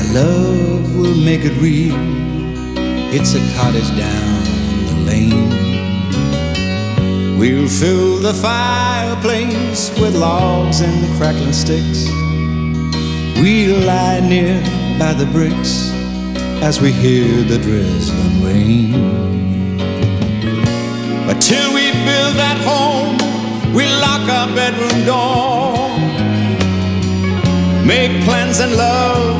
Love will make it real. It's a cottage down the lane. We'll fill the fireplace with logs and the crackling sticks. We'll lie near by the bricks as we hear the drizzling rain. But till we build that home, we lock our bedroom door, make plans and love